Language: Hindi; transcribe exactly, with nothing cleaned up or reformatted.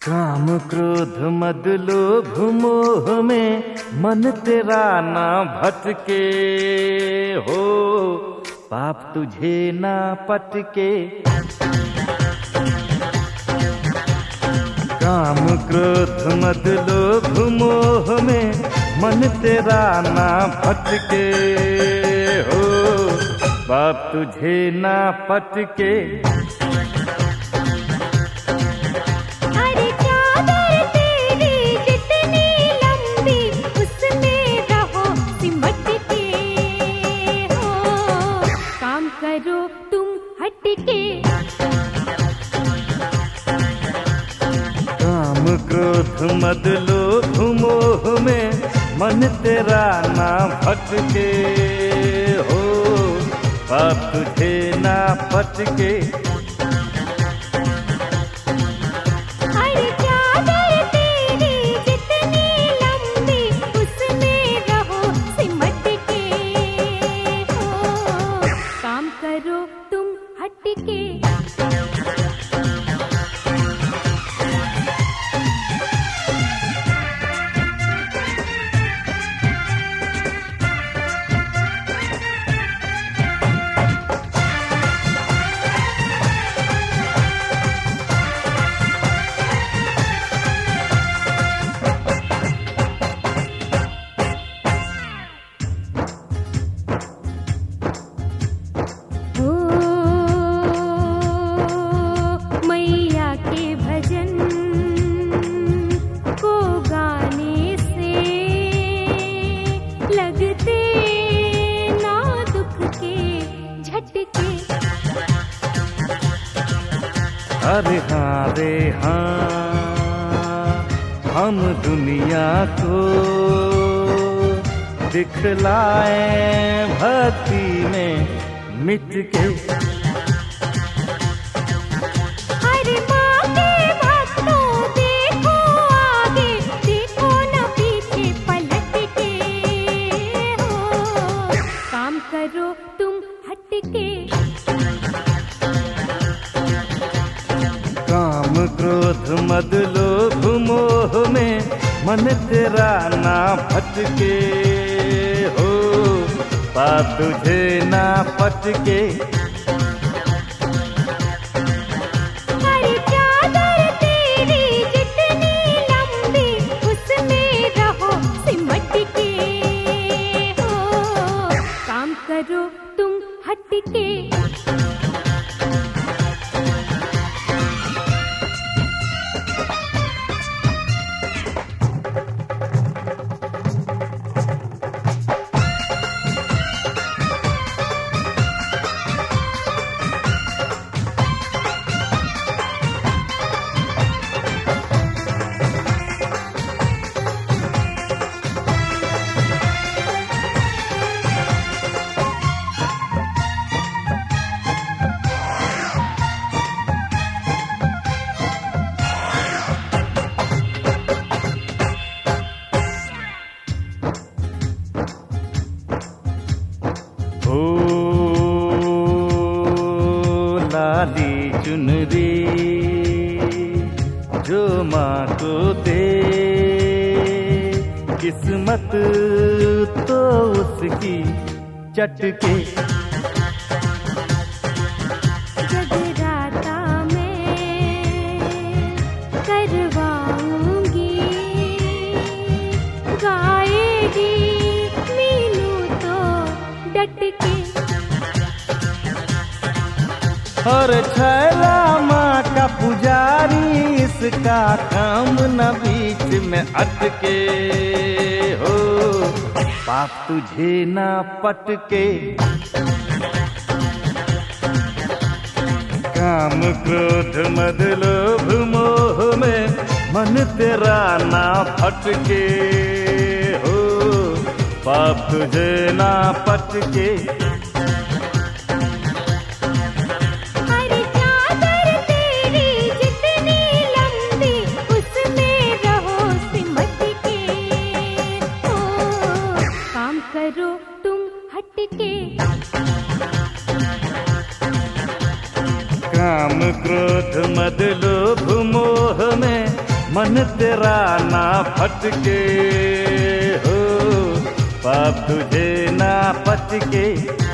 काम क्रोध मद लोभ मोह में मन तेरा ना भटके हो, पाप तुझे ना पटके। काम क्रोध मद लोभ मोह में मन तेरा ना भटके हो, पाप तुझे ना पटके। करो तुम हटके। काम क्रोध मद लोभ मोह में मन तेरा ना भटके हो, पाप तुझे ना पटके। करो तुम हटके। अरे हाँ रे हाँ, हम दुनिया को दिखलाए भक्ति में मिट के। अरे माँ के भक्तों देखो आगे, देखो न पीछे पलट के हो, काम करो तुम हटके। काम क्रोध मद लोभ मोह में मन तेरा ना भटके हो, पाप तुझे ना पटके। अरे चादर तेरी जितनी लंबी उसमें रहो सिमट के हो, काम करो तुम हटके। ओ लाली चुनरी जो माँ को दे किस्मत तो उसकी चटके। जगराता में करवाऊंगी, गाएगी मीनू तो डट के। और छैला माँ का पुजारी इसका काम न बीच में अटके हो, पाप तुझे ना पटके। काम क्रोध मद लोभ मोह में मन तेरा ना भटके हो, पाप तुझे ना पटके। अरे चादर तेरी जितनी लंबी उसमें रहो सिमट के हो, काम करो तुम हटके। काम क्रोध मद लोभ मोह में मन तेरा ना भटके हो, पाप तुझे ना पचके।